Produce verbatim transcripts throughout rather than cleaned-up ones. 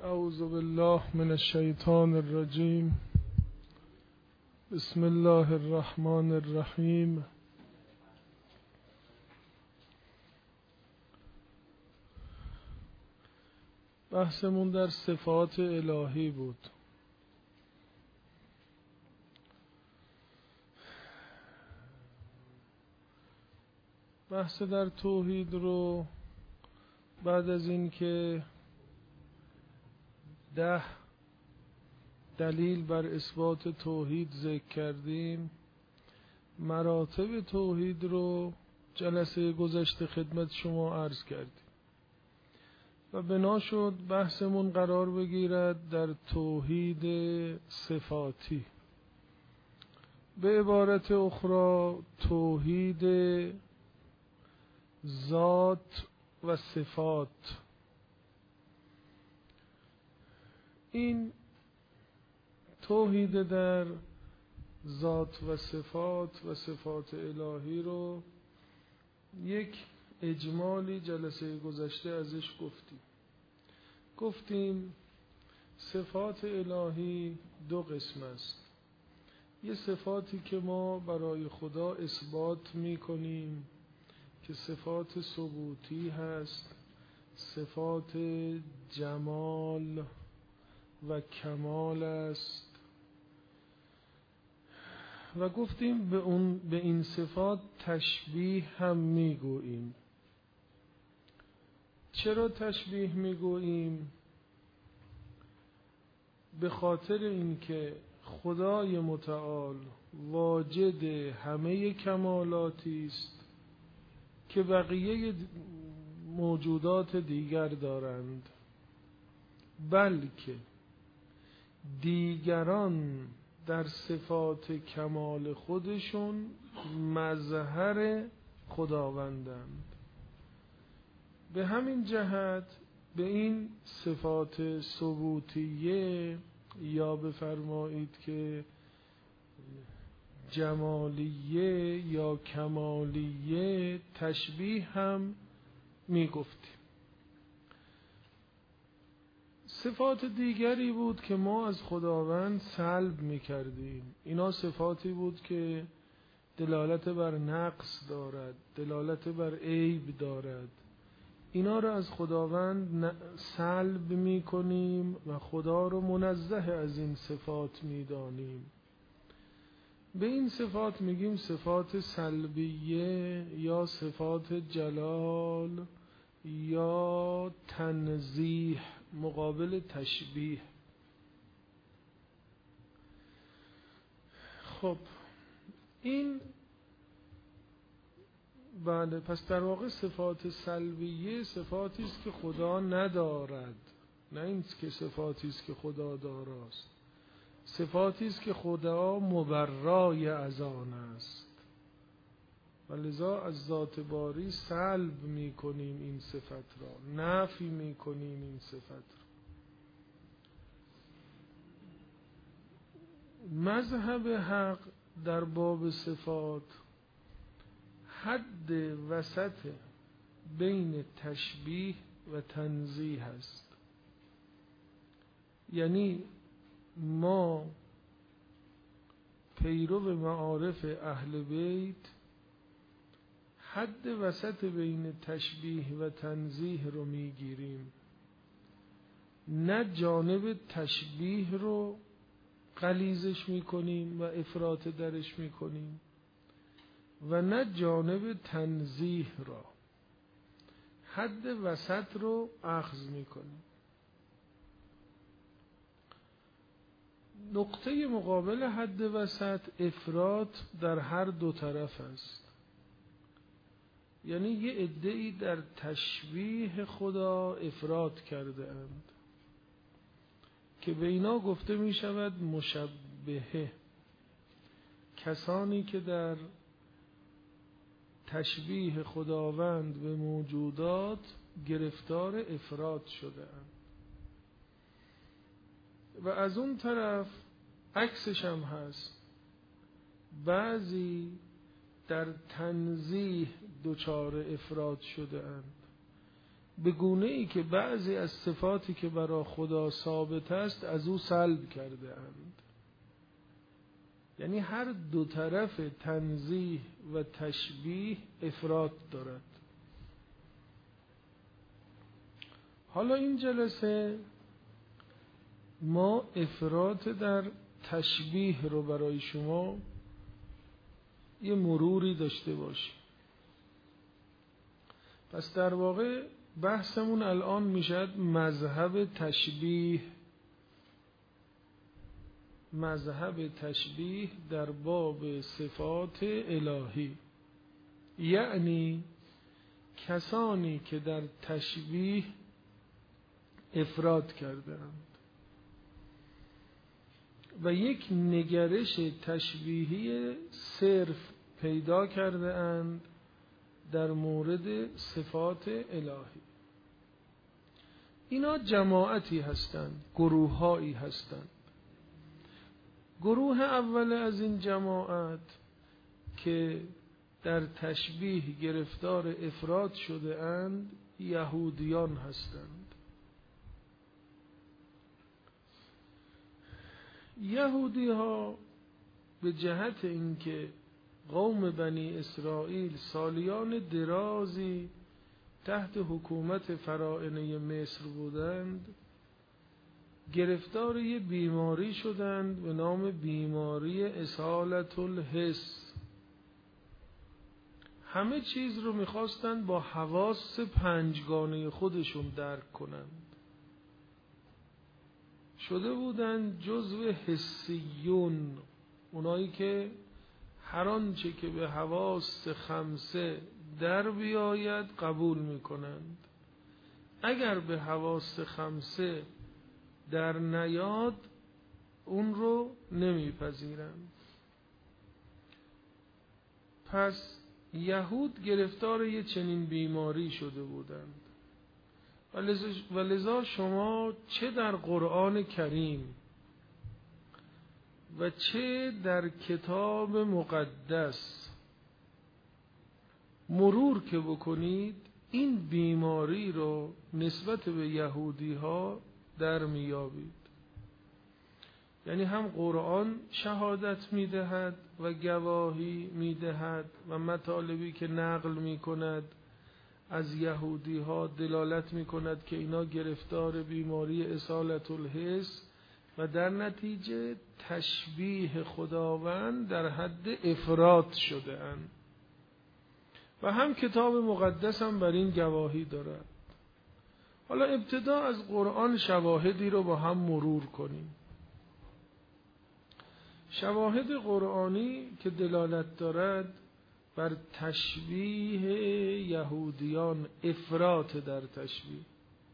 اعوذ بالله من الشیطان الرجیم. بسم الله الرحمن الرحیم. بحثمون در صفات الهی بود. بحث در توحید رو بعد از این که ده دلیل بر اثبات توحید ذکر کردیم، مراتب توحید رو جلسه گذشته خدمت شما عرض کردیم و بنا شد بحثمون قرار بگیرد در توحید صفاتی، به عبارت اخرى توحید ذات و صفات. این توحید در ذات و صفات و صفات الهی رو یک اجمالی جلسه گذشته ازش گفتیم. گفتیم صفات الهی دو قسم است. یه صفاتی که ما برای خدا اثبات می کنیم که صفات ثبوتی هست، صفات جمال و کمال است، و گفتیم به اون به این صفات تشبیه هم میگوییم. چرا تشبیه میگوییم؟ به خاطر اینکه خدای متعال واجد همه کمالاتی است که بقیه موجودات دیگر دارند، بلکه دیگران در صفات کمال خودشون مظهر خداوندند. به همین جهت به این صفات ثبوتیه یا بفرمایید که جمالیه یا کمالیه تشبیه هم می گفتیم. صفات دیگری بود که ما از خداوند سلب می کردیم. اینا صفاتی بود که دلالت بر نقص دارد، دلالت بر عیب دارد. اینا را از خداوند سلب می کنیم و خدا رو منزه از این صفات می دانیم. به این صفات میگیم صفات سلبیه یا صفات جلال یا تنزیه مقابل تشبیه. خب این بله، پس در واقع صفات سلبیه صفاتی است که خدا ندارد، نه این که صفاتی است که خدا داراست. صفاتی است که خدا مبرای از آن است و لذا از ذات باری سلب می کنیم این صفت را، نفی می کنیم این صفت را. مذهب حق در باب صفات حد وسط بین تشبیه و تنزیه است. یعنی ما پیرو معارف اهل بیت حد وسط بین تشبیه و تنزیه رو میگیریم، نه جانب تشبیه رو غلیظش میکنیم و افراط درش میکنیم و نه جانب تنزیه را، حد وسط رو اخذ میکنیم. نقطه مقابل حد وسط افراط در هر دو طرف است. یعنی یه عده‌ای در تشبیه خدا افراط کرده اند که به اینا گفته می شود مشبهه، کسانی که در تشبیه خداوند به موجودات گرفتار افراط شده اند. و از اون طرف عکسش هم هست، بعضی در تنزیه دچار افراط شده اند، به گونه ای که بعضی از صفاتی که برای خدا ثابت است از او سلب کرده اند. یعنی هر دو طرف تنزیه و تشبیه افراد دارد. حالا این جلسه ما افراط در تشبیه رو برای شما یه مروری داشته باشیم. پس در واقع بحثمون الان میشد مذهب تشبیه، مذهب تشبیه در باب صفات الهی، یعنی کسانی که در تشبیه افراد کردند و یک نگرش تشبیهی صرف پیدا کرده اند در مورد صفات الهی. اینا جماعتی هستند، گروه‌هایی هستند. گروه اول از این جماعت که در تشبیه گرفتار افراد شده اند یهودیان هستند. یهودی ها به جهت اینکه قوم بنی اسرائیل سالیان درازی تحت حکومت فراعنه مصر بودند، گرفتار یه بیماری شدند به نام بیماری اصالت الحس. همه چیز رو میخواستند با حواس پنجگانه خودشون درک کنند. شده بودند جزو حسیون، اونایی که هر آنچه که به حواس خمسه در بیاید قبول میکنند، اگر به حواس خمسه در نیاد اون رو نمیپذیرند. پس یهود گرفتار یه چنین بیماری شده بودند و لذا شما چه در قرآن کریم و چه در کتاب مقدس مرور که بکنید این بیماری رو نسبت به یهودی ها در میابید. یعنی هم قرآن شهادت میدهد و گواهی میدهد و مطالبی که نقل میکند از یهودی ها دلالت میکند که اینا گرفتار بیماری اصالت الحس و در نتیجه تشبیه خداوند در حد افراد شده اند. و هم کتاب مقدس هم بر این گواهی دارد. حالا ابتدا از قرآن شواهدی رو با هم مرور کنیم. شواهد قرآنی که دلالت دارد بر تشبیه یهودیان، افراط در تشبیه.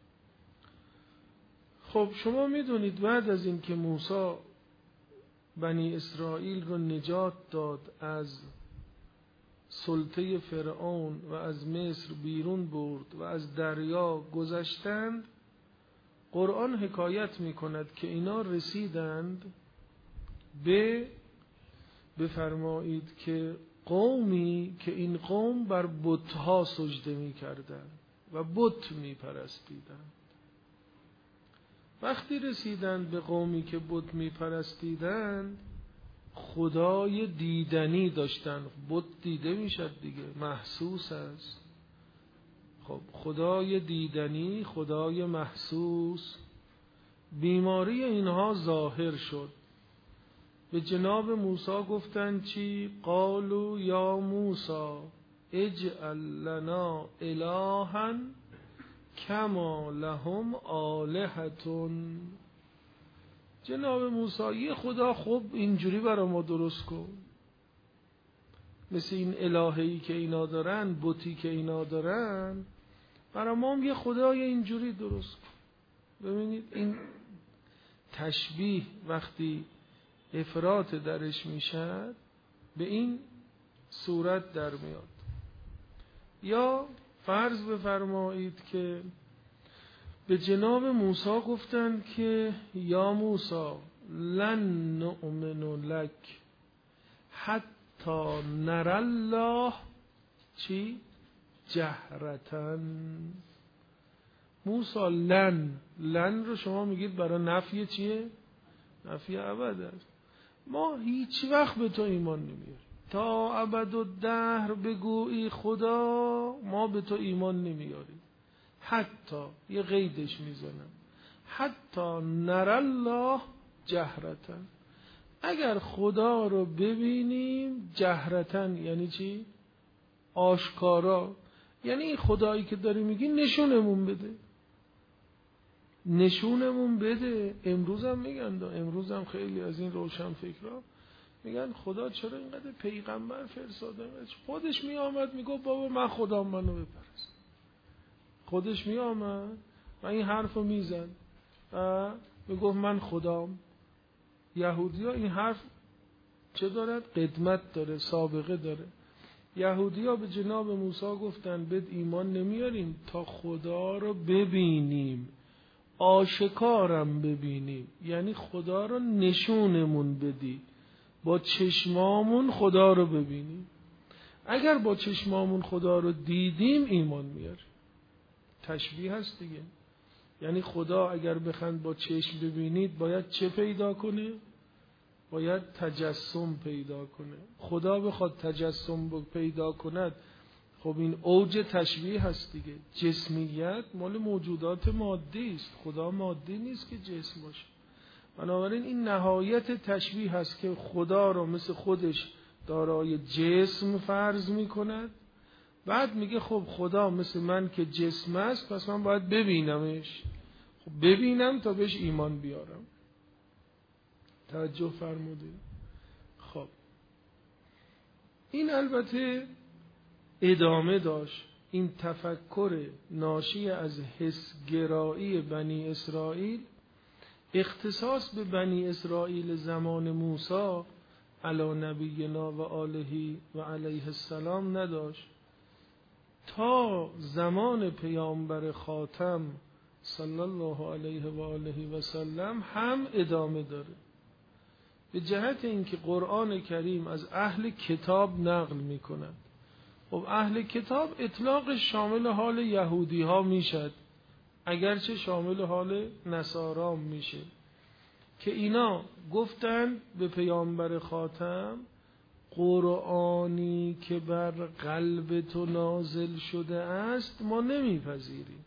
خب شما میدونید بعد از این که موسی بنی اسرائیل رو نجات داد از سلطه فرعون و از مصر بیرون برد و از دریا گذشتند، قرآن حکایت میکند که اینا رسیدند به بفرمایید که قومی که این قوم بر بتها سجده میکردند و بت میپرستیدند. وقتی رسیدند به قومی که بت میپرستیدند خدای دیدنی داشتن. بت دیده میشد دیگه، محسوس است. خب خدای دیدنی، خدای محسوس، بیماری اینها ظاهر شد. به جناب موسی گفتن چی؟ قالوا یا موسی اجعل لنا الها کما لهم آلهتون. جناب موسی یه خدا خوب اینجوری برای ما درست کن، مثل این الهه‌ای که اینا دارن، بتی که اینا دارن، برای ما هم یه خدای اینجوری درست کن. ببینید این تشبیه وقتی افراط درش میشد به این صورت در میاد. یا فرض بفرمایید که به جناب موسی گفتند که یا موسی لن نؤمن لک حتی نر الله چی؟ جهرتن. موسی لن، لن رو شما میگید برای نفی چیه؟ نفی ابد است. ما هیچ وقت به تو ایمان نمیاریم تا ابد و دهر بگویی خدا، ما به تو ایمان نمیاریم. حتی یه قیدش میزنم، حتی نر الله جهرتن، اگر خدا رو ببینیم جهرتن یعنی چی؟ آشکارا. یعنی این خدایی که داری میگی نشونمون بده، نشونمون بده. امروز هم میگن، امروز هم خیلی از این روشن فکرها میگن خدا چرا اینقدر پیغمبر فرستاده؟ خودش می آمد میگو بابا من خدا منو بپرست، خودش می آمد و این حرفو میزن و میگو من خدام. یهودی ها این حرف چه دارد؟ قدمت داره، سابقه داره. یهودی ها به جناب موسی گفتن بد ایمان نمیاریم تا خدا رو ببینیم، آشکارم ببینیم، یعنی خدا رو نشونمون بدی، با چشمامون خدا رو ببینیم. اگر با چشمامون خدا رو دیدیم ایمان میاریم. تشبیه هست دیگه. یعنی خدا اگر بخند با چشم ببینید باید چه پیدا کنه؟ باید تجسم پیدا کنه. خدا بخواد تجسم پیدا کند، خب این اوج تشبیه هست دیگه. جسمیت مال موجودات مادی است، خدا مادی نیست که جسم باشه. بنابراین این نهایت تشبیه هست که خدا رو مثل خودش دارای جسم فرض می کند. بعد میگه خب خدا مثل من که جسم است، پس من باید ببینمش. خب ببینم تا بهش ایمان بیارم. توجه فرمودید؟ خب این البته ادامه داشت. این تفکر ناشی از حسگرایی بنی اسرائیل اختصاص به بنی اسرائیل زمان موسی علی نبینا و آله و علیه السلام نداشت، تا زمان پیامبر خاتم صلی الله علیه و آله و سلم هم ادامه داره. به جهت اینکه قرآن کریم از اهل کتاب نقل می کند. خب اهل کتاب اطلاقش شامل حال یهودی ها میشد، اگرچه شامل حال نصارام میشه، که اینا گفتن به پیامبر خاتم قرآنی که بر قلب تو نازل شده است ما نمیپذیریم.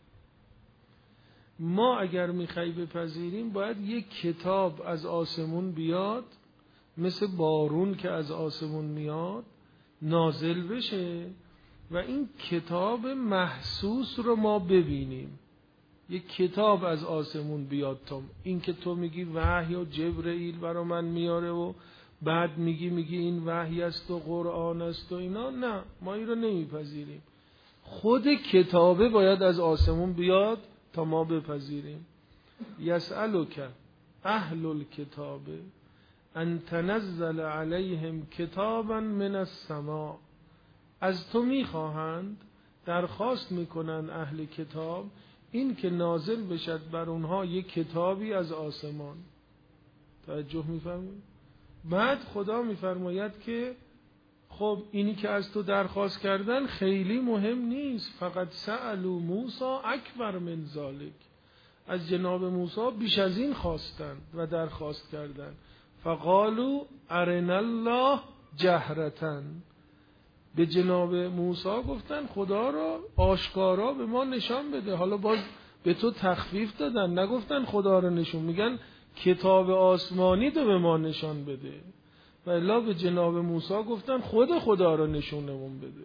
ما اگر میخوای بپذیریم باید یک کتاب از آسمون بیاد، مثل بارون که از آسمون میاد نازل بشه و این کتاب محسوس رو ما ببینیم. یک کتاب از آسمون بیاد. تا این که تو میگی وحی و جبرئیل برا من میاره و بعد میگی میگی این وحی است و قرآن است و اینا، نه، ما این رو نمیپذیریم. خود کتابه باید از آسمون بیاد تا ما بپذیریم. یسألک اهل الکتاب ان تنزل علیهم کتابا من السماء، از تو میخواهند، درخواست میکنن اهل کتاب این که نازل بشد بر اونها یک کتابی از آسمان. توجه میفرمایید؟ بعد خدا میفرماید که خب اینی که از تو درخواست کردن خیلی مهم نیست، فقط سألوا موسی اکبر من ذلک، از جناب موسی بیش از این خواستن و درخواست کردن. فقالوا ارنا الله جهرتن، به جناب موسی گفتن خدا را آشکارا به ما نشان بده. حالا باز به تو تخفیف دادن، نگفتن خدا را نشون، میگن کتاب آسمانی رو به ما نشان بده. و الا به جناب موسی گفتن خود خدا را نشونمون بده.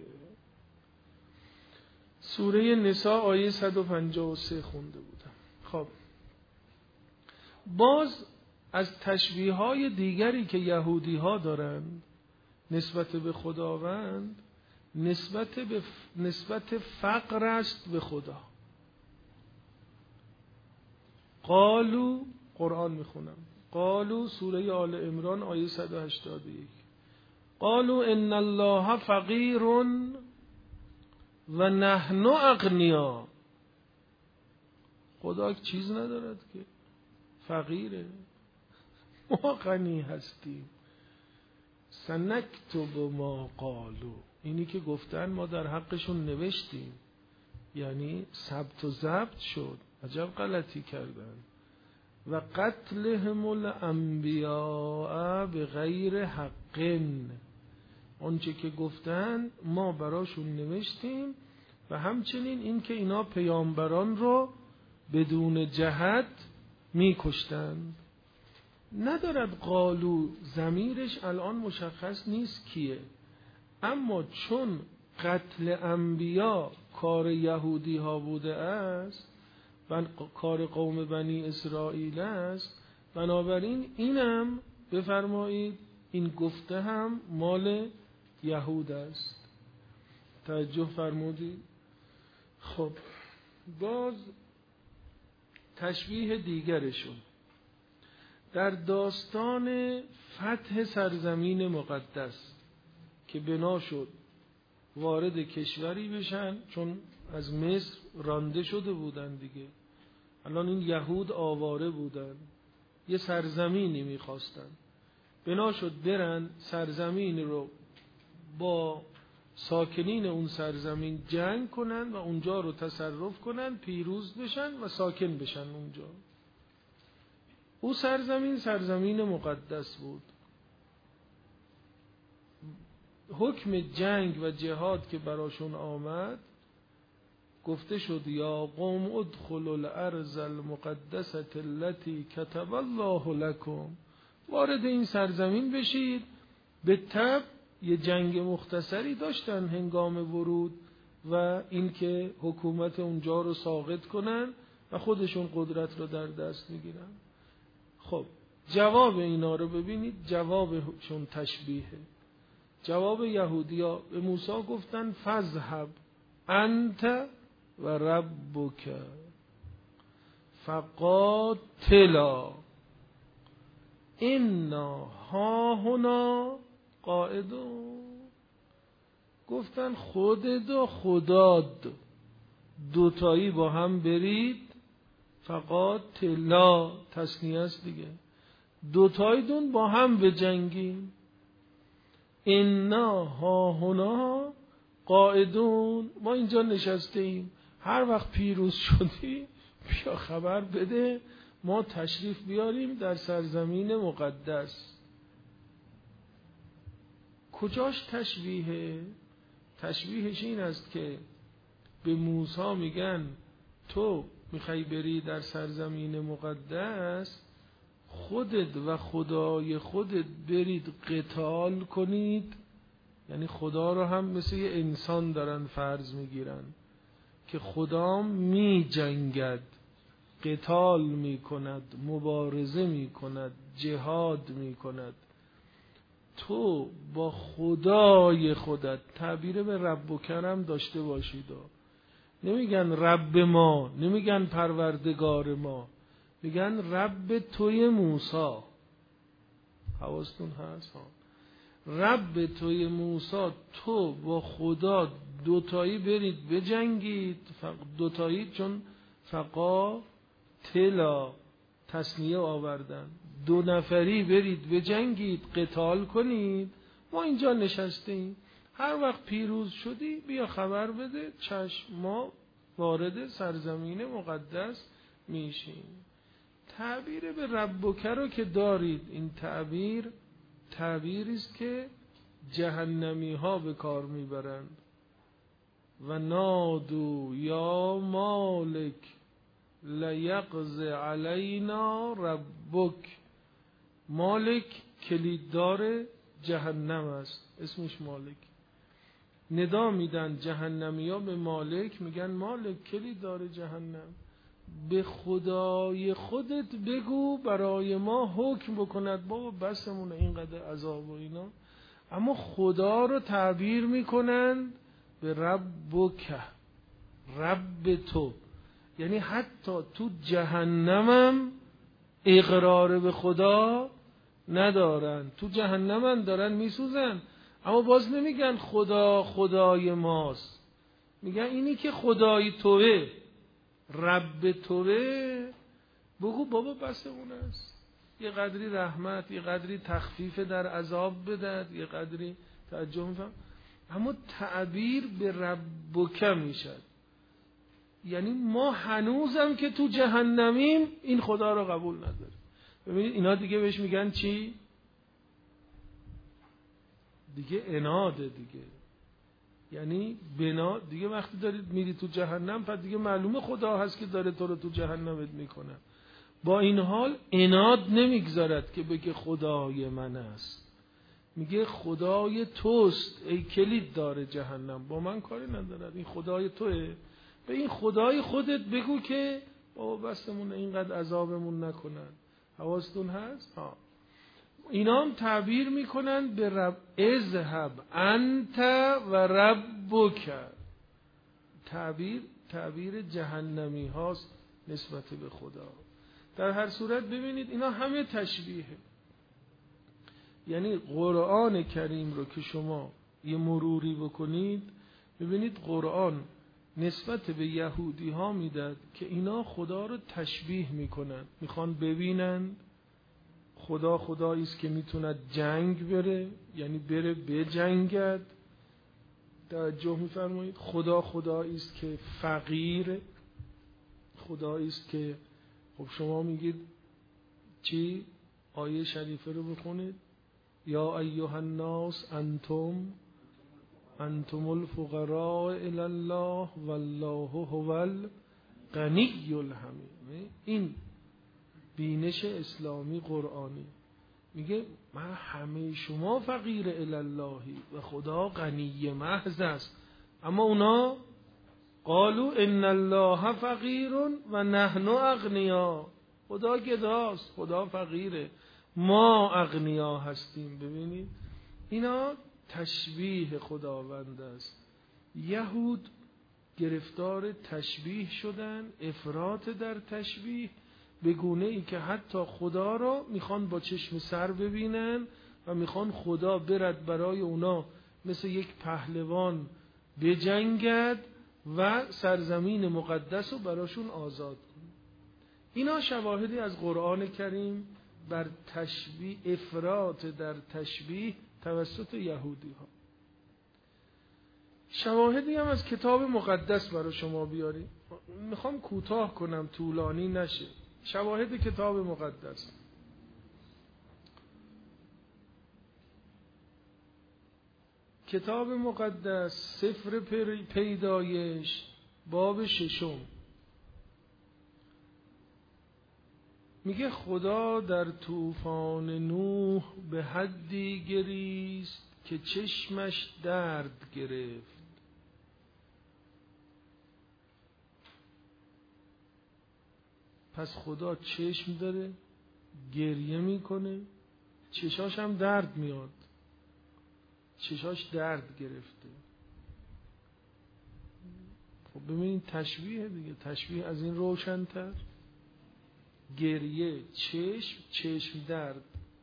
سوره نساء آیه صد و پنجاه و سه خونده بودم. خب باز از تشبیه های دیگری که یهودی ها دارند نسبت به خداوند، نسبت به نسبت فقر است به خدا. قالو، قرآن میخونم، قالو سوره آل عمران آیه صد و هشتاد و یک، قالو ان الله فقیر و نحن اغنیا. خدا چیز ندارد که، فقیره، ما غنی هستیم. سنکتب ما قالو، اینی که گفتن ما در حقشون نوشتیم. یعنی ثبت و ضبط شد. عجب غلطی کردن. و قتلهم الانبیاء بغیر حق، آنچه که گفتن ما براشون نوشتیم و همچنین این که اینا پیامبران رو بدون جهت میکشتند. ندارد قالو، ضمیرش الان مشخص نیست کیه، اما چون قتل انبیا کار یهودی ها بوده است و کار قوم بنی اسرائیل است، بنابراین اینم بفرمایید این گفته هم مال یهود است. توجه فرمودید؟ خب باز تشبیه دیگرشون در داستان فتح سرزمین مقدس که بنا شد وارد کشوری بشن، چون از مصر رانده شده بودن دیگه، الان این یهود آواره بودن، یه سرزمینی میخواستن، بنا شد برن سرزمین رو با ساکنین اون سرزمین جنگ کنن و اونجا رو تصرف کنن، پیروز بشن و ساکن بشن اونجا. او سرزمین سرزمین مقدس بود. حکم جنگ و جهاد که براشون آمد، گفته شد یا قوم ادخلوا الارض المقدسه التي کتب الله لكم، وارد این سرزمین بشید. به طب یه جنگ مختصری داشتن هنگام ورود و اینکه حکومت اونجا رو ساقط کنن و خودشون قدرت رو در دست میگیرن. خب جواب اینا رو ببینید، جوابشون تشبیهه. جواب یهودیا به موسی گفتن فذهب انت و ربک فقاتلا انا هاهنا قاعدون. گفتن خودت و خداد دوتایی با هم برید، فقاتلا تثنیه است دیگه، دوتاییتون با هم بجنگین. انا هاهنا قاعدون، ما اینجا نشسته ایم، هر وقت پیروز شدی بیا خبر بده، ما تشریف بیاریم در سرزمین مقدس. کجاش تشبیهه؟ تشبیهش این است که به موسی میگن تو میخوای بری در سرزمین مقدس، خودت و خدای خودت برید قتال کنید، یعنی خدا رو هم مثل یه انسان دارن فرض میگیرن که خدا می جنگد، قتال می کند، مبارزه می کند، جهاد می کند. تو با خدای خودت، تعبیر به رب و کرم داشته باشید، نمیگن رب ما، نمیگن پروردگار ما، میگن رب توی موسی. حواستون هست ها؟ رب توی موسی، تو با خدا دوتایی برید بجنگید، دوتایی چون فقا تلا تثنیه آوردن، دو نفری برید بجنگید، قتال کنید، ما اینجا نشستیم، هر وقت پیروز شدی بیا خبر بده، چشم ما وارد سرزمین مقدس میشیم. تعبیر به ربک رو که دارید، این تعبیر تعبیری است که جهنمی ها به کار میبرند. و نادو یا مالک لیقض علینا ربک. مالک کلیددار جهنم است، اسمش مالک. ندا میدن جهنمی ها به مالک، میگن مالک کلیددار جهنم، به خدای خودت بگو برای ما حکم بکند. بابا بسمونه اینقدر عذاب و اینا، اما خدا رو تعبیر میکنن به ربک، رب تو، یعنی حتی تو جهنمم اقرار به خدا ندارن، تو جهنمم دارن میسوزن، اما باز نمیگن خدا خدای ماست، میگن اینی که خدای توه، رب توه، بگو بابا بسمون است، یه قدری رحمت، یه قدری تخفیف در عذاب بدد، یه قدری توجه میفهم. اما تعبیر به ربک میشد، یعنی ما هنوزم که تو جهنمیم این خدا رو قبول نداریم. ببینید اینا دیگه بهش میگن چی؟ دیگه عناده دیگه. یعنی بنا دیگه وقتی دارید میری تو جهنم پس دیگه معلومه خدا هست که داره تو رو تو جهنمت میکنه. با این حال عناد نمیگذارد که بگه خدای من است، میگه خدای توست ای کلید داره جهنم، با من کاری ندارد، این خدای توه. به این خدای خودت بگو که بابا بسمون اینقدر عذابمون نکنن. حواستون هست؟ ها. اینا هم تعبیر میکنن به رب اذهب انت و ربک. تعبیر تعبیر جهنمی هاست نسبت به خدا. در هر صورت ببینید اینا همه تشبیهه. یعنی قرآن کریم رو که شما یه مروری بکنید ببینید قرآن نسبت به یهودی ها میداد که اینا خدا رو تشبیه میکنن، میخوان ببینن خدا خدایی است که میتوند جنگ بره، یعنی بره بجنگد. توجه میفرمایید. خدا خدایی است که فقیر، خدایی است که خب شما میگید چی؟ آیه شریفه رو بخونید. یا ایها الناس انتم انتم الفقراء الی الله والله هو الغنی الحمید. این بینش اسلامی قرآنی میگه من همه شما فقیر الی اللهی و خدا غنی محض است. اما اونا قالوا ان الله فقیر و نحن اغنیا. خدا گداست، خدا فقیره، ما اغنیا هستیم. ببینید اینا تشبیه خداوند است. یهود گرفتار تشبیه شدن، افراط در تشبیه، به گونه ای که حتی خدا را میخوان با چشم سر ببینن و میخوان خدا برد برای اونا مثل یک پهلوان بجنگد و سرزمین مقدس رو براشون آزاد کنه. اینا شواهدی از قرآن کریم بر تشبیه، افراط در تشبیه توسط یهودی ها. شواهدی هم از کتاب مقدس برای شما بیاریم. میخوام کوتاه کنم طولانی نشه. شواهد کتاب مقدس. کتاب مقدس سفر پیدایش باب ششم میگه خدا در طوفان نوح به حدی گریست که چشمش درد گرفت. پس خدا چشم داره، گریه میکنه، چشاش هم درد میاد، چشاش درد گرفته. خب ببینید تشبیه دیگه، تشبیه از این روشن‌تر. گریه، چشم، چشم درد.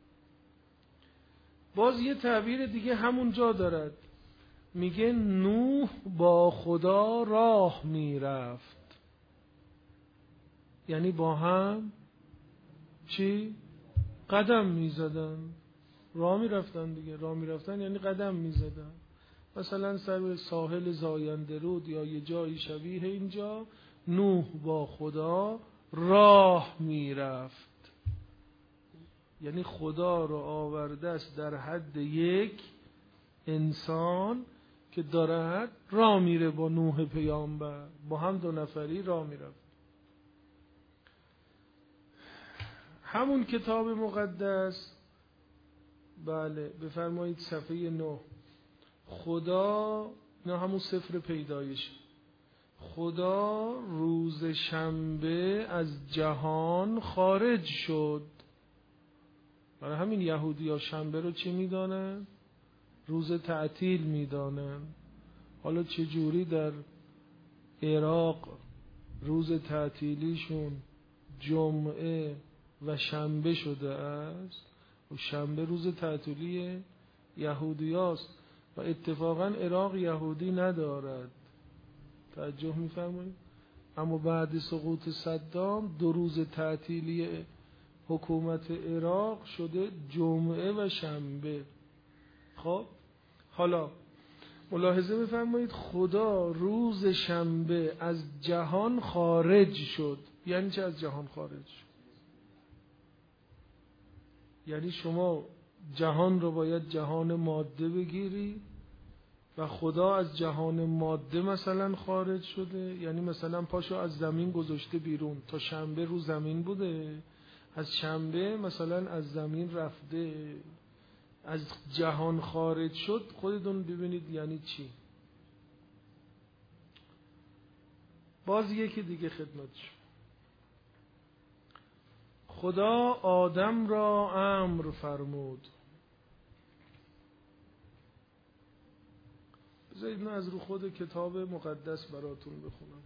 باز یه تعبیر دیگه همون جا دارد، میگه نوح با خدا راه میرفت. یعنی با هم چی؟ قدم میزدن، راه میرفتن دیگه. راه میرفتن یعنی قدم میزدن. مثلا سر ساحل زاینده رود یا یه جایی شبیه اینجا نوح با خدا راه میرفت. یعنی خدا رو آورده است در حد یک انسان که داره راه میره با نوح پیامبر، با هم دو نفری راه میرفت. همون کتاب مقدس، بله بفرمایید صفحه نه. خدا، نه همون سفر پیدایش، خدا روز شنبه از جهان خارج شد. برای همین یهودی ها شنبه رو چی میدانن؟ روز تعطیل میدانن. حالا چجوری در عراق روز تعطیلیشون جمعه و شنبه شده است و شنبه روز تعطیلی یهودی هاست و اتفاقا عراق یهودی ندارد. توجه میفرمایید؟ اما بعد سقوط صدام دو روز تعطیلی حکومت عراق شده جمعه و شنبه. خب حالا ملاحظه بفرمایید خدا روز شنبه از جهان خارج شد. یعنی چه از جهان خارج شد؟ یعنی شما جهان رو باید جهان ماده بگیری و خدا از جهان ماده مثلا خارج شده. یعنی مثلا پاشو از زمین گذاشته بیرون، تا شنبه رو زمین بوده، از شنبه مثلا از زمین رفته، از جهان خارج شد. خودتون ببینید یعنی چی. باز یکی دیگه خدمت شد. خدا آدم را امر فرمود. بذارید من از رو خود کتاب مقدس براتون بخونم.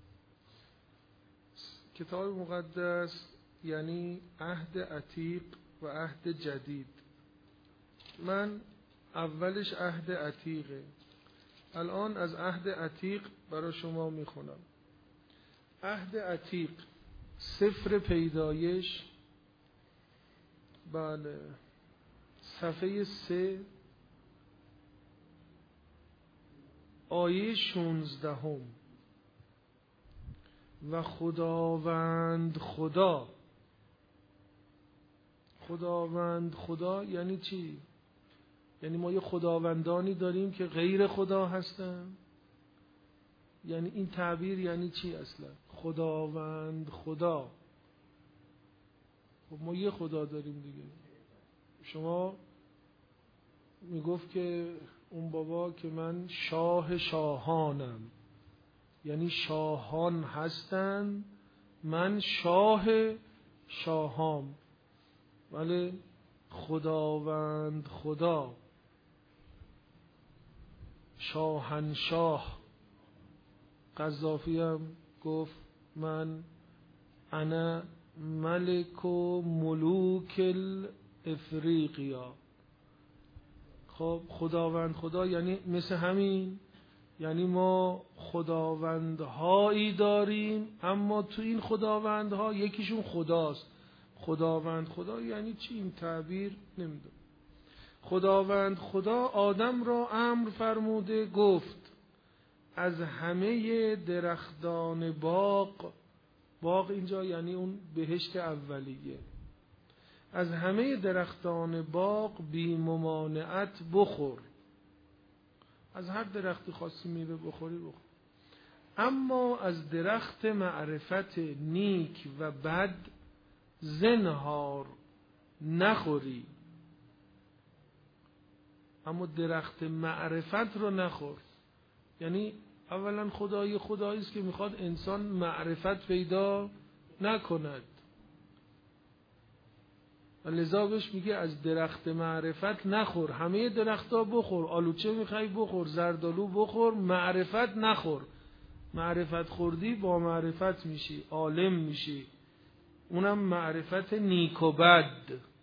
کتاب مقدس یعنی عهد عتیق و عهد جدید. من اولش عهد عتیقه. الان از عهد عتیق برای شما میخونم. عهد عتیق سفر پیدایش، بله، صفحه سه، آیه شونزدهم. و خداوند خدا. خداوند خدا یعنی چی؟ یعنی ما یه خداوندانی داریم که غیر خدا هستن؟ یعنی این تعبیر یعنی چی اصلا؟ خداوند خدا. خب ما یه خدا داریم دیگه. شما میگفت که اون بابا که من شاه شاهانم، یعنی شاهان هستن، من شاه شاهام. ولی خداوند خدا، شاهنشاه. قذافی هم گفت من انا ملک و ملوک افریقیا. خب خداوند خدا یعنی مثل همین، یعنی ما خداوندهایی داریم، اما تو این خداوندها یکیشون خداست. خداوند خدا یعنی چی؟ این تعبیر نمیدونم. خداوند خدا آدم را امر فرموده گفت از همه درختان باغ، باغ اینجا یعنی اون بهشت اولیه، از همه درختان باغ بی ممانعت بخور. از هر درختی خواستی میوه بخوری بخور، اما از درخت معرفت نیک و بد زنهار نخوری. اما درخت معرفت رو نخور. یعنی اولا خدای خدایی است که میخواد انسان معرفت پیدا نکند و لذا بهش میگه از درخت معرفت نخور. همه درختها بخور، آلوچه میخوای بخور، زردالو بخور، معرفت نخور. معرفت خوردی با معرفت میشی، عالم میشی، اونم معرفت نیک و بد.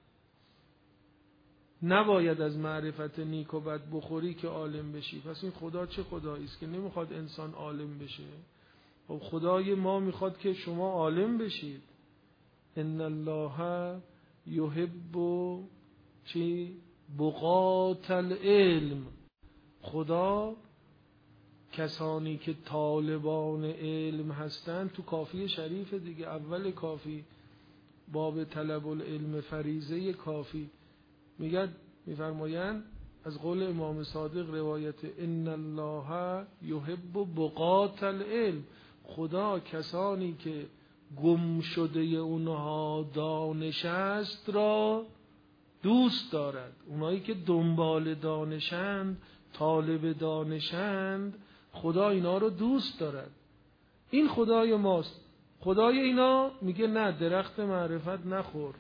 نباید از معرفت نیک و بد بخوری که عالم بشی. پس این خدا چه خدایی است که نمیخواد انسان عالم بشه؟ خب خدای ما میخواد که شما عالم بشید. ان الله یحب چی؟ بقاة العلم. خدا کسانی که طالبان علم هستند، تو کافی شریف دیگه، اول کافی باب طلب العلم فریضه کافی میگه، میفرمایند از قول امام صادق روایت ان الله یحب بقاة العلم. خدا کسانی که گم شده اونها دانش است را دوست دارد. اونایی که دنبال دانشند، طالب دانشند، خدا اینا رو دوست دارد. این خدای ماست. خدای اینا میگه نه، درخت معرفت نخور،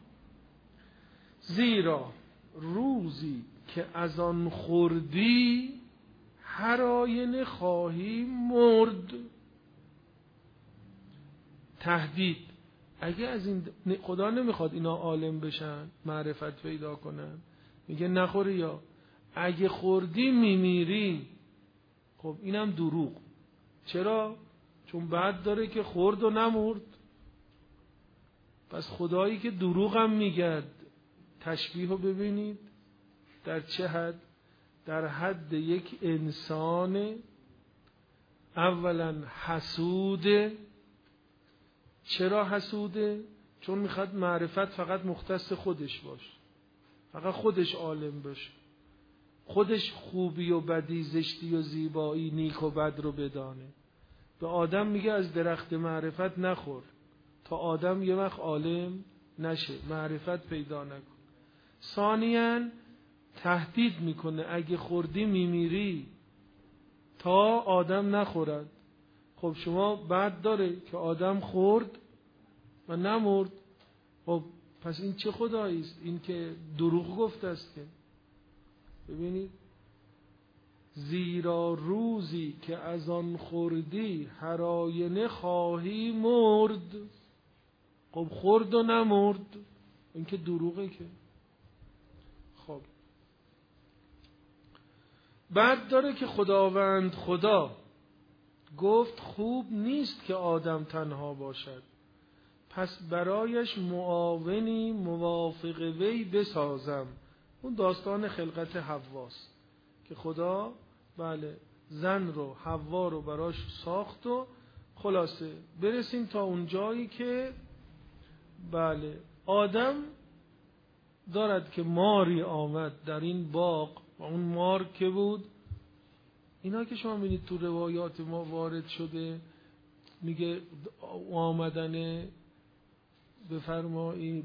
زیرا روزی که از آن خوردی هر آینه خواهی مرد. تهدید. اگه از این خدا نمیخواد اینا عالم بشن، معرفت پیدا کنن، میگه نخوری، یا اگه خوردی میمیری. خب اینم دروغ. چرا؟ چون بعد داره که خورد و نمرد. پس خدایی که دروغ هم میگه، تشبیه رو ببینید در چه حد. در حد یک انسان اولا حسوده. چرا حسوده؟ چون میخواد معرفت فقط مختص خودش باشه، فقط خودش عالم باشه، خودش خوبی و بدی، زشتی و زیبایی، نیک و بد رو بدانه. به آدم میگه از درخت معرفت نخور تا آدم یه وقت عالم نشه، معرفت پیدا نکن. ثانیاً تهدید میکنه اگه خوردی میمیری تا آدم نخورد. خب شما بد داره که آدم خورد و نمرد، خب پس این چه خدایی است؟ این که دروغ گفته است. که ببینید، زیرا روزی که از آن خوردی هر آینه خواهی مرد. خب خورد و نمرد، این که دروغه. که خب بعد داره که خداوند خدا گفت خوب نیست که آدم تنها باشد، پس برایش معاونی موافق وی بسازم. اون داستان خلقت حواست که خدا بله زن رو، حوا رو براش ساخت. و خلاصه برسیم تا اون جایی که بله آدم دارد که ماری آمد در این باغ و اون مار که بود، اینا که شما می‌بینید تو روایات ما وارد شده، میگه آمدن بفرمایید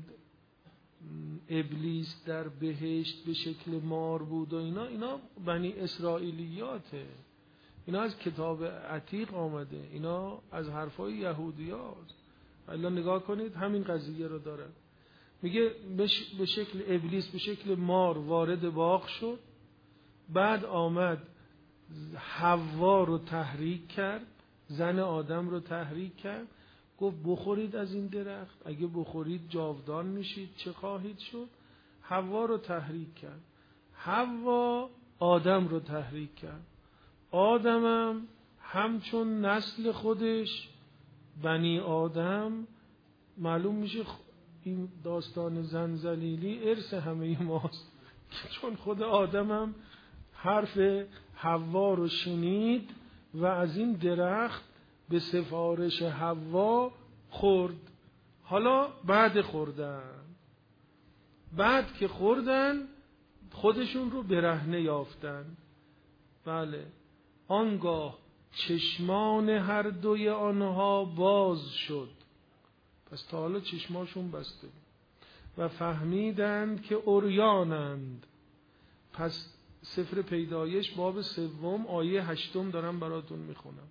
ابلیس در بهشت به شکل مار بود و اینا اینا بنی اسرائیلیاته، اینا از کتاب عتیق آمده، اینا از حرفای یهودیاست. حالا نگاه کنید همین قضیه رو داره، میگه به شکل ابلیس به شکل مار وارد باغ شد، بعد آمد حوا رو تحریک کرد، زن آدم رو تحریک کرد، گفت بخورید از این درخت، اگه بخورید جاودان میشید، چه خواهید شد؟ حوا رو تحریک کرد، حوا آدم رو تحریک کرد، آدمم همچون نسل خودش بنی آدم معلوم میشه. این داستان زنزلیلی ارث همه ماست، چون خود آدمم حرف حوا رو شنید و از این درخت به سفارش حوا خورد. حالا بعد خوردن بعد که خوردن خودشون رو برهنه یافتن. بله، آنگاه چشمان هر دوی آنها باز شد، پس تا حالا چشماشون بسته بود، و فهمیدند که عریانند. پس سفر پیدایش باب سوم آیه هشتم دارم براتون میخونم.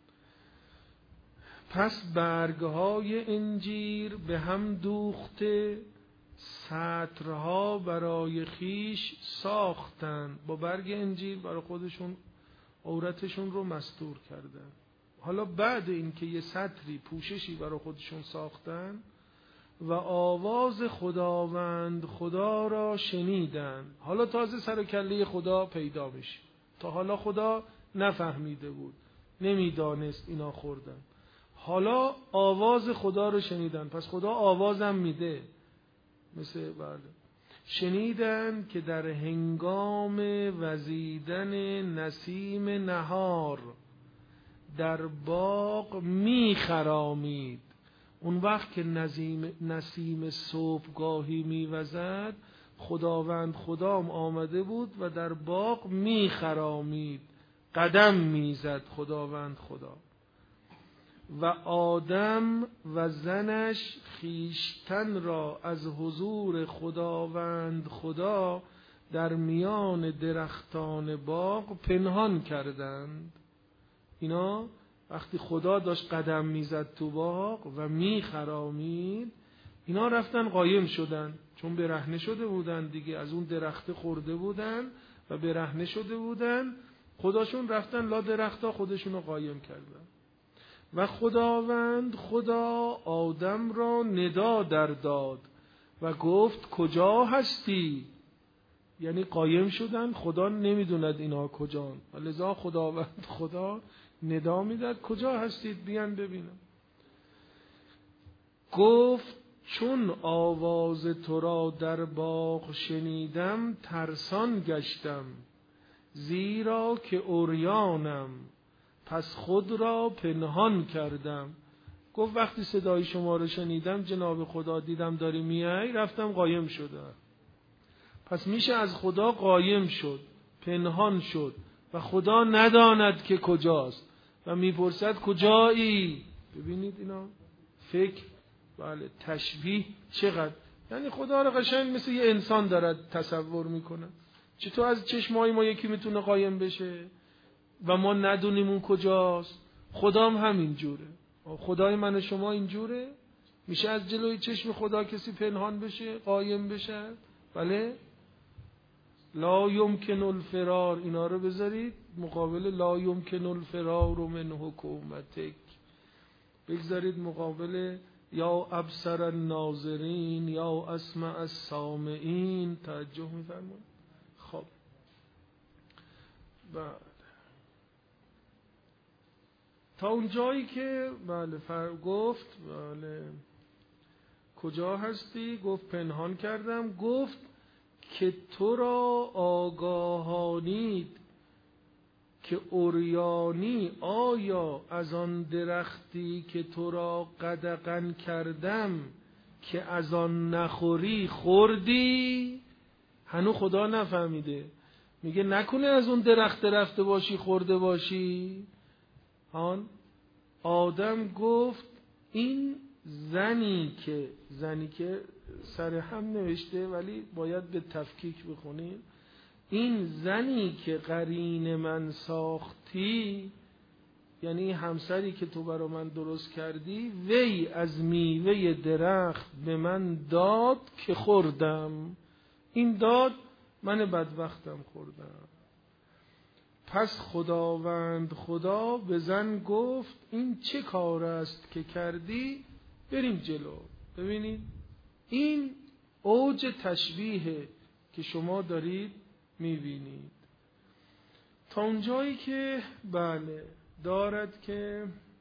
پس برگهای انجیر به هم دوخته سطرها برای خیش ساختند. با برگ انجیر برای خودشون عورتشون رو مستور کردن. حالا بعد اینکه یه سطری پوششی برای خودشون ساختن و آواز خداوند خدا را شنیدن، حالا تازه سر و کله خدا پیدا میشه. تا حالا خدا نفهمیده بود، نمیدانست اینا خوردن، حالا آواز خدا رو شنیدن، پس خدا آوازم میده. مثل بله شنیدن که در هنگام وزیدن نسیم نهار در باغ میخرامید. اون وقت که نسیم نسیم صبحگاهی میوزد، خداوند خدام آمده بود و در باغ میخرامید، قدم میزد خداوند خدا. و آدم و زنش خیشتن را از حضور خداوند خدا در میان درختان باغ پنهان کردند. اینا وقتی خدا داشت قدم میزد تو باغ و میخرامید، اینا رفتن قایم شدن، چون برهنه شده بودن دیگه، از اون درخت خورده بودن و برهنه شده بودن، خداشون رفتن لا درختا خودشونو قایم کردن. و خداوند خدا آدم را ندا در داد و گفت کجا هستی؟ یعنی قایم شدن، خدا نمیدوند اینا کجان، لذا خداوند خدا ندا میداد کجا هستید بیان ببینم. گفت چون آواز تو را در باغ شنیدم ترسان گشتم، زیرا که عریانم پس خود را پنهان کردم. گفت وقتی صدای شما رو شنیدم جناب خدا دیدم داری میای، رفتم قایم شدم. پس میشه از خدا قایم شد، پنهان شد و خدا نداند که کجاست و میپرسد کجایی. ببینید اینا فکر، بله، تشبیه چقدر، یعنی خدا رو قشنگ مثل یه انسان دارد تصور میکنه. چطور از چشمای ما یکی میتونه قایم بشه و ما ندونیم اون کجاست؟ خدا هم همین جوره. خدای من و شما اینجوره؟ میشه از جلوی چشم خدا کسی پنهان بشه، قایم بشه؟ بله؟ لا یمکن الفرار، اینا رو بذارید مقابل لا یمکن الفرار من حکومتک، بگذارید مقابل یا ابصر الناظرین یا اسمع السامعین. توجه می‌فرمایید؟ خب بله، تا اون جایی که بله فر گفت بله کجا هستی؟ گفت پنهان کردم. گفت که تو را آگاهانید که عریانی آیا از آن درختی که تو را قدغن کردم که از آن نخوری خوردی؟ هنو خدا نفهمیده، میگه نکنه از اون درخت رفته باشی خورده باشی. آن آدم گفت این زنی که زنی که سر هم نوشته ولی باید به تفکیک بخونیم، این زنی که قرین من ساختی، یعنی همسری که تو برا من درست کردی، وی از میوه درخت به من داد که خوردم. این داد، من بدبختم خوردم. پس خداوند خدا به زن گفت این چه کار است که کردی؟ بریم جلو. ببینید این اوج تشبیه که شما دارید میبینید تا اونجایی که بله دارد که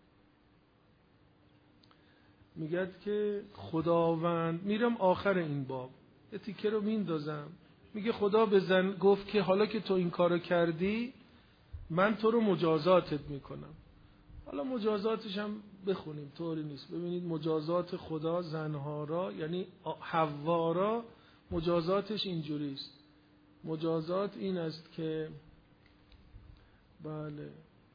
میگد که خداوند، میرم آخر این باب یه تیکه رو میندازم، میگه خدا به زن گفت که حالا که تو این کارو کردی من تو رو مجازاتت میکنم. حالا مجازاتش هم بخونیم، طوری نیست. ببینید مجازات خدا زنها را، یعنی حوا را، مجازاتش اینجوری است. مجازات این است که بله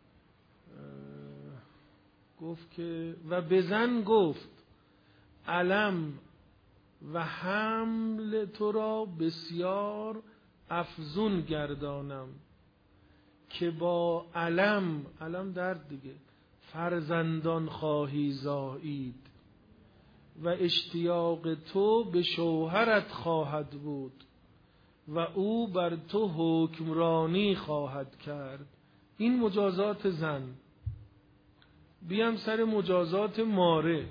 گفت که و به زن گفت علم و حمل تو را بسیار افزون گردانم که با علم، علم درد دیگه، فرزندان خواهی زایید و اشتیاق تو به شوهرت خواهد بود و او بر تو حکمرانی خواهد کرد. این مجازات زن. بیام سر مجازات ماره.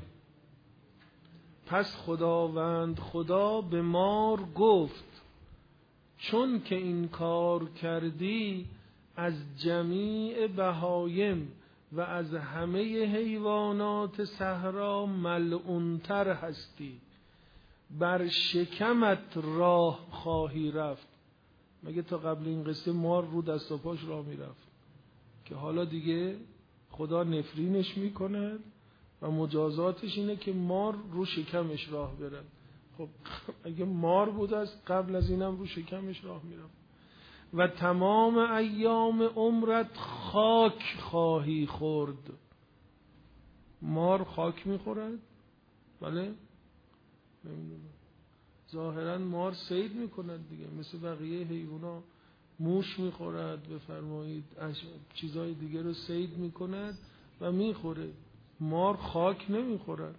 پس خداوند خدا به مار گفت چون که این کار کردی از جمیع بهایم و از همه حیوانات صحرا ملعونتر هستی، بر شکمت راه خواهی رفت. مگه تا قبل این قصه مار رو دست و پاش راه میرفت که حالا دیگه خدا نفرینش میکنه و مجازاتش اینه که مار رو شکمش راه بره. خب اگه مار بود از قبل از اینم رو شکمش راه میرفت. و تمام ایام عمرت خاک خواهی خورد. مار خاک میخورد؟ بله؟ نمیدونم. ظاهرا مار صید میکند دیگه، مثل بقیه حیونا موش میخورد، بفرمایید چیزای دیگه رو صید میکند و میخوره. مار خاک نمیخورد.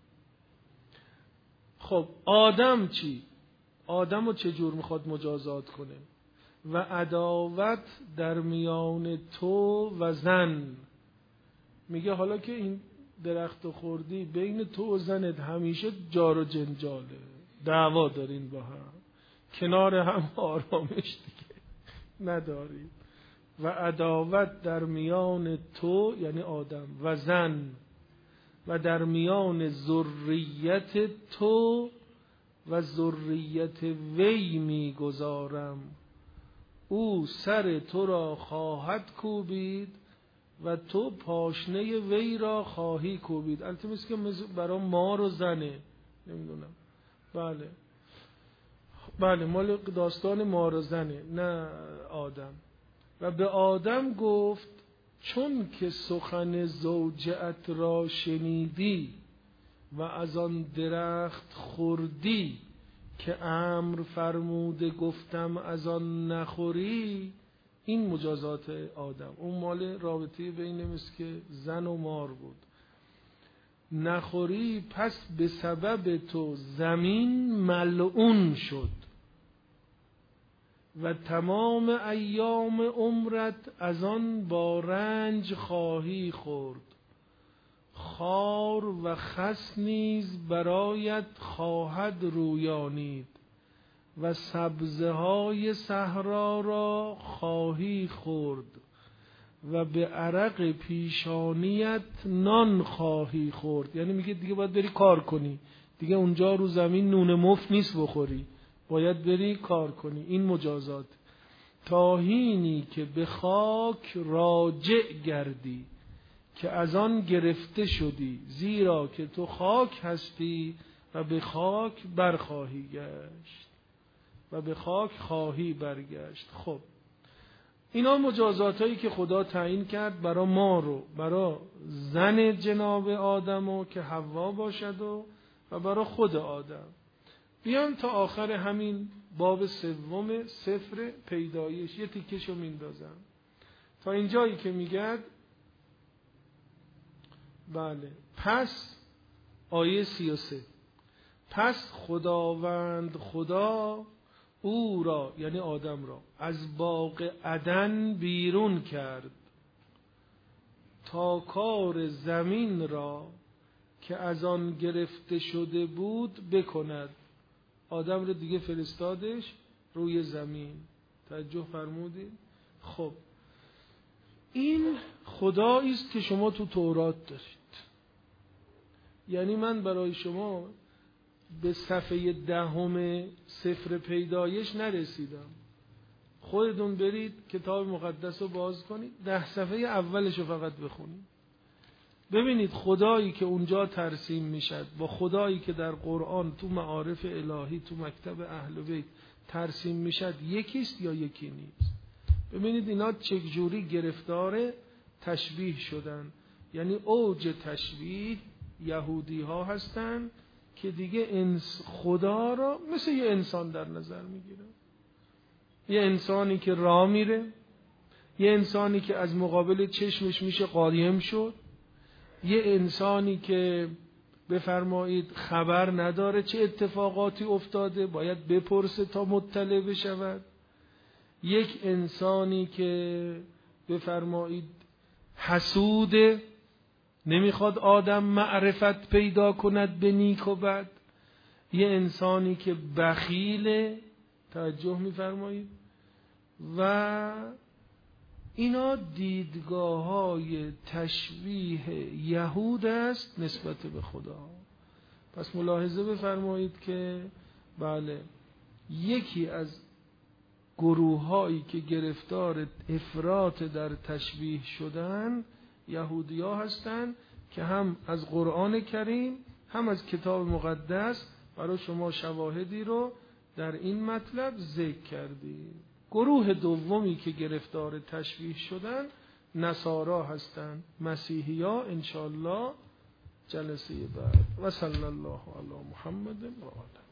خب آدم چی؟ آدم رو چجور میخواد مجازات کنه؟ و عداوت در میان تو و زن. میگه حالا که این درخت خوردی، بین تو و زنت همیشه جار و جنجاله، دعوا دارین با هم، کنار هم آرامش دیگه ندارید. و عداوت در میان تو یعنی آدم و زن و در میان ذریت تو و ذریت وی میگذارم. او سر تو را خواهد کوبید و تو پاشنه وی را خواهی کوبید. البته مثل که برای مار و زنه، نمیدونم. بله بله مال داستان مار و زنه، نه آدم. و به آدم گفت چون که سخن زوجت را شنیدی و از آن درخت خوردی که امر فرموده گفتم از آن نخوری. این مجازات آدم. اون مال رابطه بین مسک زن و مار بود. نخوری پس به سبب تو زمین ملعون شد و تمام ایام عمرت از آن با رنج خواهی خورد. خار و خس نیز برایت خواهد رویانید و سبزه های صحرا را خواهی خورد و به عرق پیشانیت نان خواهی خورد. یعنی میگه دیگه باید بری کار کنی، دیگه اونجا رو زمین نون مفت نیست بخوری، باید بری کار کنی. این مجازات. تا حینی که به خاک راجع گردی که از آن گرفته شدی، زیرا که تو خاک هستی و به خاک برخواهی گشت و به خاک خواهی برگشت. خب اینا مجازات هایی که خدا تعیین کرد برای ما رو، برای زن جناب آدم که حوا باشد و و برای خود آدم. بیان تا آخر همین باب سوم سفر پیدایش یه تیکشو میندازم تا اینجایی که میگه بله پس آیه سی و سه پس خداوند خدا او را، یعنی آدم را، از باغ عدن بیرون کرد تا کار زمین را که از آن گرفته شده بود بکند. آدم را دیگه فرستادش روی زمین. توجه فرمودید؟ خب این خدایی است که شما تو تورات دارید. یعنی من برای شما به صفحه دهم سفر پیدایش نرسیدم. خودتون برید کتاب مقدس رو باز کنید، ده صفحه اولش رو فقط بخونید. ببینید خدایی که اونجا ترسیم میشد با خدایی که در قرآن تو معارف الهی تو مکتب اهل بیت ترسیم میشد یکیست یا یکی نیست. ببینید اینا چجوری گرفتار تشبیه شدن. یعنی اوج تشبیه یهودی ها هستن که دیگه انس خدا را مثل یه انسان در نظر میگیرن. یه انسانی که راه میره، یه انسانی که از مقابل چشمش میشه قایم شد، یه انسانی که بفرمایید خبر نداره چه اتفاقاتی افتاده، باید بپرسه تا مطلع بشود. یک انسانی که بفرمایید حسوده، نمیخواد آدم معرفت پیدا کند به نیک و بد. یه انسانی که بخیله، توجه میفرمایید. و اینا دیدگاه های تشبیه یهود است نسبت به خدا. پس ملاحظه بفرمایید که بله یکی از گروه هایی که گرفتار افراط در تشبیه شدن یهودی ها هستن که هم از قرآن کریم هم از کتاب مقدس برای شما شواهدی رو در این مطلب ذکر کردیم. گروه دومی که گرفتار تشبیه شدن نصارا هستند، مسیحی ها انشاءالله جلسه بعد. و صلی الله علی محمد و آله.